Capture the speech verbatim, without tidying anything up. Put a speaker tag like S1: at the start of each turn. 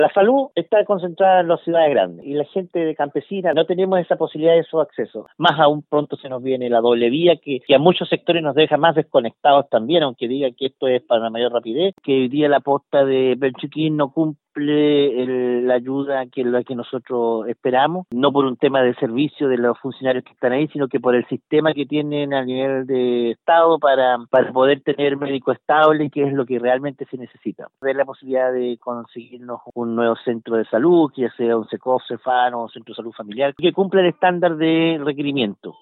S1: La salud está concentrada en las ciudades grandes y la gente de campesina no tenemos esa posibilidad de esos accesos. Más aún pronto se nos viene la doble vía que, que a muchos sectores nos deja más desconectados también, aunque digan que esto es para mayor rapidez, que hoy día la posta de Belchiquín no cumple el, la ayuda que la que nosotros esperamos, no por un tema de servicio de los funcionarios que están ahí, sino que por el sistema que tienen a nivel de Estado para, para poder tener médico estable, que es lo que realmente se necesita. Ver la posibilidad de conseguirnos un nuevo centro de salud, que sea un SECOF, Cefano, un centro de salud familiar, que cumpla el estándar de requerimiento.